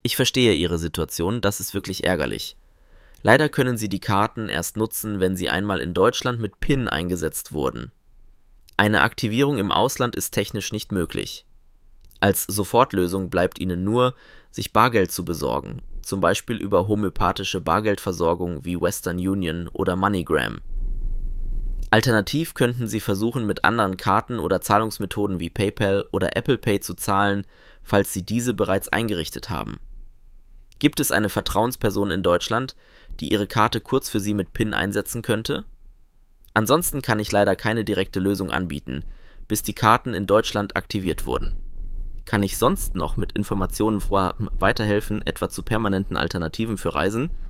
Ich verstehe Ihre Situation, das ist wirklich ärgerlich. Leider können Sie die Karten erst nutzen, wenn sie einmal in Deutschland mit PIN eingesetzt wurden. Eine Aktivierung im Ausland ist technisch nicht möglich. Als Sofortlösung bleibt Ihnen nur, sich Bargeld zu besorgen, zum Beispiel über homöopathische Bargeldversorgung wie Western Union oder MoneyGram. Alternativ könnten Sie versuchen, mit anderen Karten oder Zahlungsmethoden wie PayPal oder Apple Pay zu zahlen, falls Sie diese bereits eingerichtet haben. Gibt es eine Vertrauensperson in Deutschland, die Ihre Karte kurz für Sie mit PIN einsetzen könnte? Ansonsten kann ich leider keine direkte Lösung anbieten, bis die Karten in Deutschland aktiviert wurden. Kann ich sonst noch mit Informationen weiterhelfen, etwa zu permanenten Alternativen für Reisen?